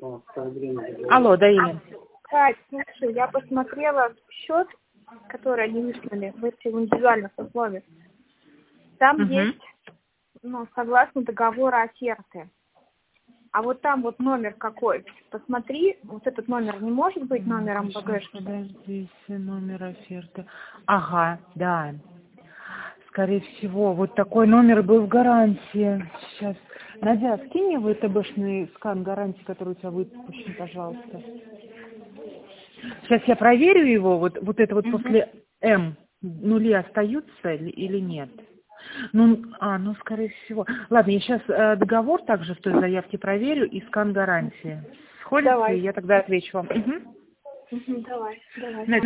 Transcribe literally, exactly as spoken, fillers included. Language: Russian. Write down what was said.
Алло, Даиля. Кать, слушай, я посмотрела счет, который они выслали в этих индивидуальных условиях. Там Угу. есть, ну, согласно договора оферты. А вот там вот номер какой? Посмотри, вот этот номер не может быть номером БГшки. Подожди, номер оферты. Ага, да. Скорее всего, вот такой номер был в гарантии. Сейчас. Надя, скинь мне ВТБшный скан гарантии, который у тебя выпущен, пожалуйста. Сейчас я проверю его. Вот, вот это вот Угу. после М нули остаются или, или нет? Ну, а, ну, скорее всего. Ладно, я сейчас э, договор также в той заявке проверю и скан гарантии. Сходится, Давай. и я тогда отвечу вам. Угу. Угу, давай, давай.